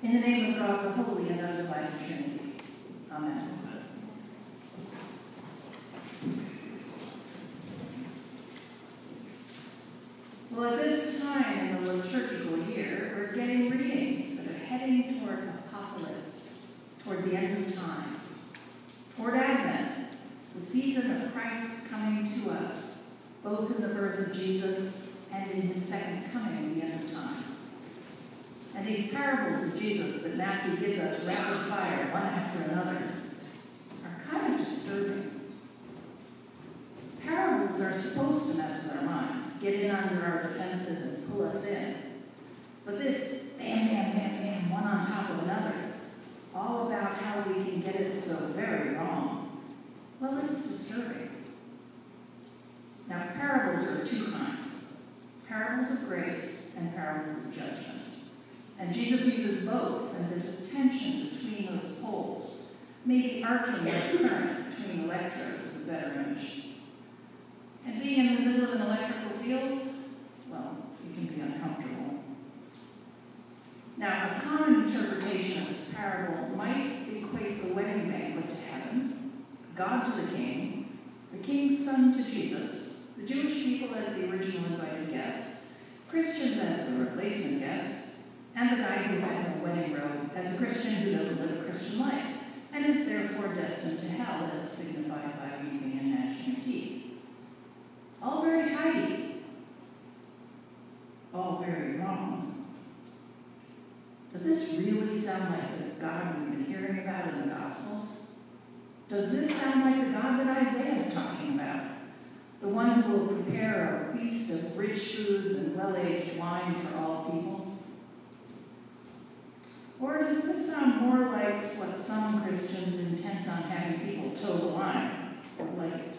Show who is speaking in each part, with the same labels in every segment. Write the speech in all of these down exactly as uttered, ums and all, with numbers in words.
Speaker 1: In the name of God, the Holy and Undivided Trinity. Amen. Well, at this time in the liturgical year, we're getting readings that are heading toward apocalypse, toward the end of time, toward Advent, the season of Christ's coming to us, both in the birth of Jesus and in his second coming at the end of time. And these parables of Jesus that Matthew gives us rapid fire, one after another, are kind of disturbing. Parables are supposed to mess with our minds, get in under our defenses and pull us in. But this bam, bam, bam, bam, one on top of another, all about how we can get it so very wrong, well, it's disturbing. Now, parables are of two kinds, parables of grace and parables of judgment. And Jesus uses both, and there's a tension between those poles. Maybe arcing like current between electrodes is a better image. And being in the middle of an electrical field, well, it can be uncomfortable. Now, a common interpretation of this parable might equate the wedding banquet to heaven, God to the king, the king's son to Jesus, the Jewish people as the original invited guests, Christians as the replacement guests, and the guy who had no wedding robe as a Christian who doesn't live a Christian life, and is therefore destined to hell as signified by weeping and gnashing of teeth. All very tidy, all very wrong. Does this really sound like the God we've been hearing about in the Gospels? Does this sound like the God that Isaiah is talking about? The one who will prepare a feast of rich foods and well-aged wine for all people? Or does this sound more like what some Christians intent on having people toe the line like it?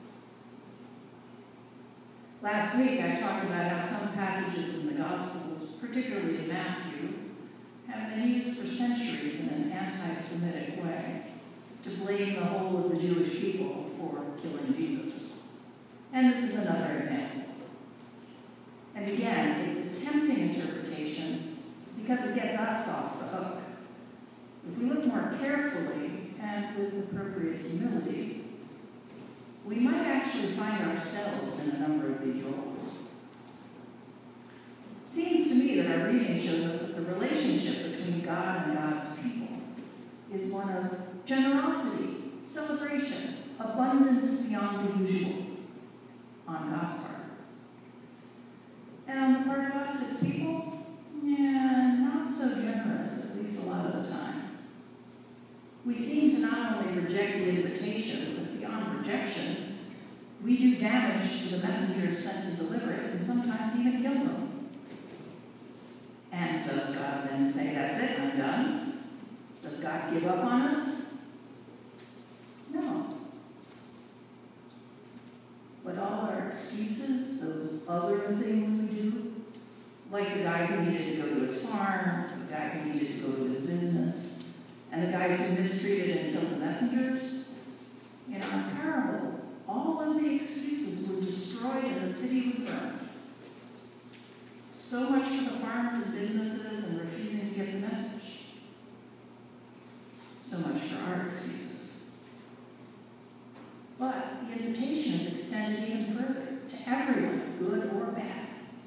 Speaker 1: Last week I talked about how some passages in the Gospels, particularly in Matthew, have been used for centuries in an anti-Semitic way to blame the whole of the Jewish people for killing Jesus. And this is another example. And again, it's a tempting interpretation because it gets us off the hook. If we look more carefully and with appropriate humility, we might actually find ourselves in a number of these roles. It seems to me that our reading shows us that the relationship between God and God's people is one of generosity, celebration, abundance beyond the usual on God's part. And on the part of us as people, yeah, not so generous, at least a lot of the time. We seem to not only reject the invitation, but beyond rejection, we do damage to the messengers sent to deliver it, and sometimes even kill them. And does God then say, that's it, I'm done? Does God give up on us? No. But all our excuses, those other things we do, like the guy who needed to go to his farm, the guy who needed to go to his business, and the guys who mistreated and killed the messengers, in our parable, all of the excuses were destroyed and the city was burned. So much for the farms and businesses and refusing to get the message. So much for our excuses. But the invitation is extended even further to everyone, good or bad.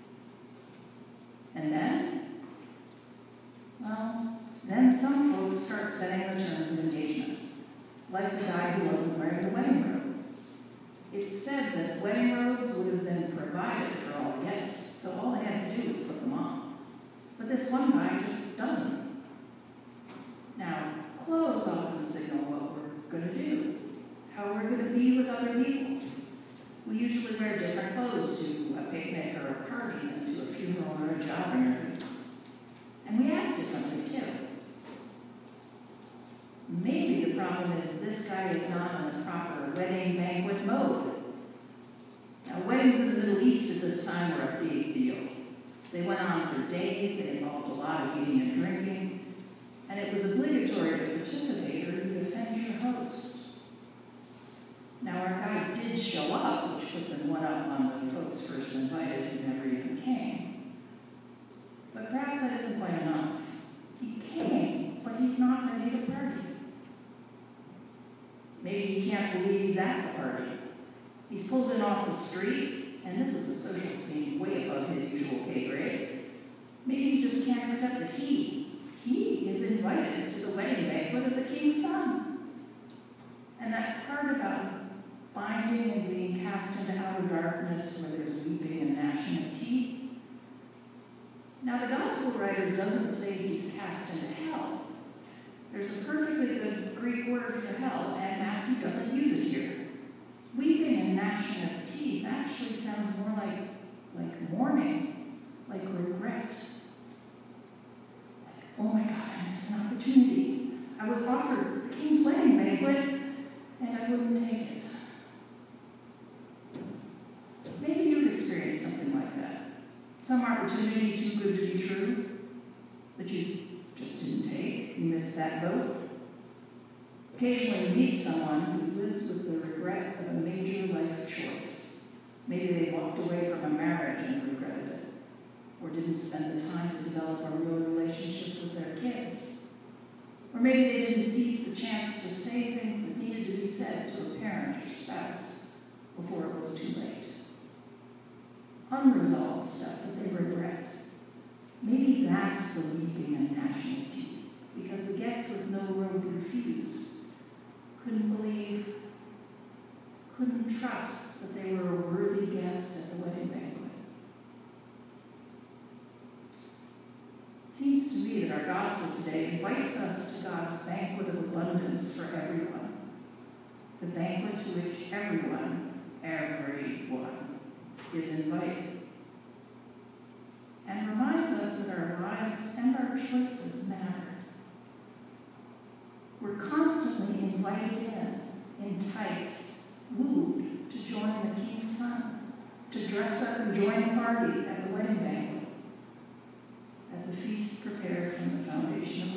Speaker 1: And then, well, then some folks start setting the terms of engagement, like the guy who wasn't wearing the wedding robe. It's said that wedding robes would have been provided for all guests, so all they had to do was put them on. But this one guy just doesn't. Now, clothes often signal what we're going to do, how we're going to be with other people. We usually wear different clothes to a picnic or a party than to a funeral or a job interview. And we act differently, too. Maybe the problem is this guy is not in the proper wedding banquet mode. Now, weddings in the Middle East at this time were a big deal. They went on for days, they involved a lot of eating and drinking, and it was obligatory to participate or you offend your host. Now, our guy did show up, which puts him one up on the folks first invited who never even came. But perhaps that isn't quite enough. He came. can't believe he's at the party. He's pulled in off the street, and this is a social scene way above his usual pay grade. Maybe he just can't accept that he, he is invited to the wedding banquet of the king's son. And that part about binding and being cast into outer darkness where there's weeping and gnashing of teeth. Now, the gospel writer doesn't say he's cast into hell. There's a perfectly good Greek word for hell, and Matthew doesn't use it here. Weeping and gnashing of teeth actually sounds more like, like mourning, like regret. Like, oh my God, I missed an opportunity. I was offered the king's wedding banquet, and I wouldn't take it. Maybe you've experienced something like that. Some opportunity too good to be true that you just didn't take. You missed that boat. Occasionally you meet someone who lives with the regret of a major life choice. Maybe they walked away from a marriage and regretted it, or didn't spend the time to develop a real relationship with their kids. Or maybe they didn't seize the chance to say things that needed to be said to a parent or spouse before it was too late. Unresolved stuff that they regret. Maybe that's the weeping and gnashing of teeth, because the guests with no room to refuse couldn't believe, couldn't trust that they were a worthy guest at the wedding banquet. It seems to me that our gospel today invites us to God's banquet of abundance for everyone, the banquet to which everyone, everyone, is invited, and reminds us that our lives and our choices matter. We're constantly invited in, enticed, wooed to join the king's son, to dress up and join the party at the wedding banquet, at the feast prepared from the foundation of